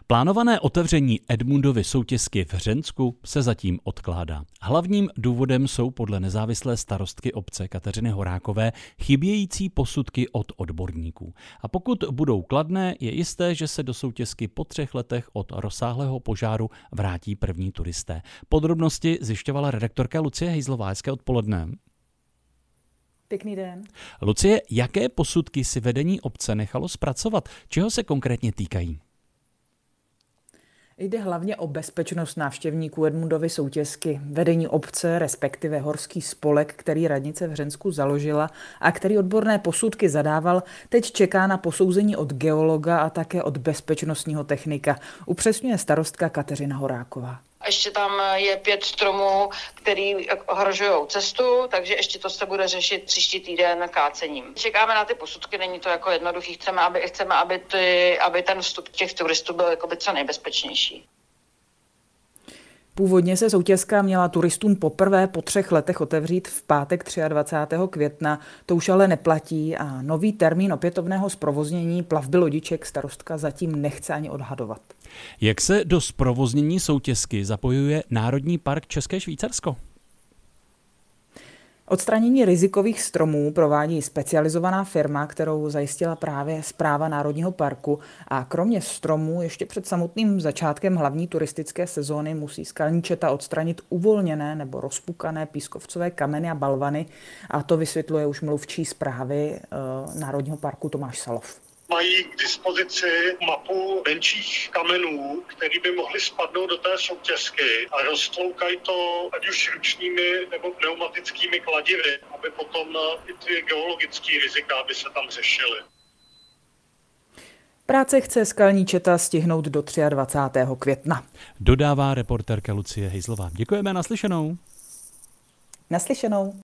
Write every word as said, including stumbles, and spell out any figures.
Plánované otevření Edmundovy soutěsky v Hřensku se zatím odkládá. Hlavním důvodem jsou podle nezávislé starostky obce Kateřiny Horákové chybějící posudky od odborníků. A pokud budou kladné, je jisté, že se do soutěsky po třech letech od rozsáhlého požáru vrátí první turisté. Podrobnosti zjišťovala redaktorka Lucie Hejzlová. Hezké odpoledne. Pěkný den. Lucie, jaké posudky si vedení obce nechalo zpracovat? Čeho se konkrétně týkají? Jde hlavně o bezpečnost návštěvníků Edmundovy soutěsky. Vedení obce, respektive horský spolek, který radnice v Hřensku založila a který odborné posudky zadával, teď čeká na posouzení od geologa a také od bezpečnostního technika. Upřesňuje starostka Kateřina Horáková. Ještě tam je pět stromů, který ohrožují cestu, takže ještě to se bude řešit příští týden kácením. Čekáme na ty posudky, není to jako jednoduchý, chceme, aby, chceme, aby, ty, aby ten vstup těch turistů byl jakoby co nejbezpečnější. Původně se soutěska měla turistům poprvé po třech letech otevřít v pátek dvacátého třetího května. To už ale neplatí a nový termín opětovného zprovoznění plavby lodiček starostka zatím nechce ani odhadovat. Jak se do zprovoznění soutěsky zapojuje Národní park České Švýcarsko? Odstranění rizikových stromů provádí specializovaná firma, kterou zajistila právě Správa Národního parku, a kromě stromů ještě před samotným začátkem hlavní turistické sezóny musí skalní četa odstranit uvolněné nebo rozpukané pískovcové kameny a balvany, a to vysvětluje už mluvčí správy e, Národního parku Tomáš Salov. Mají k dispozici mapu menších kamenů, které by mohly spadnout do té soutěsky, a roztloukají to ať už ručními nebo pneumatickými kladivy, aby potom i ty geologické rizika by se tam řešily. Práce chce skalní četa stihnout do dvacátého třetího května. Dodává reportérka Lucie Hejzlová. Děkujeme, naslyšenou. Naslyšenou.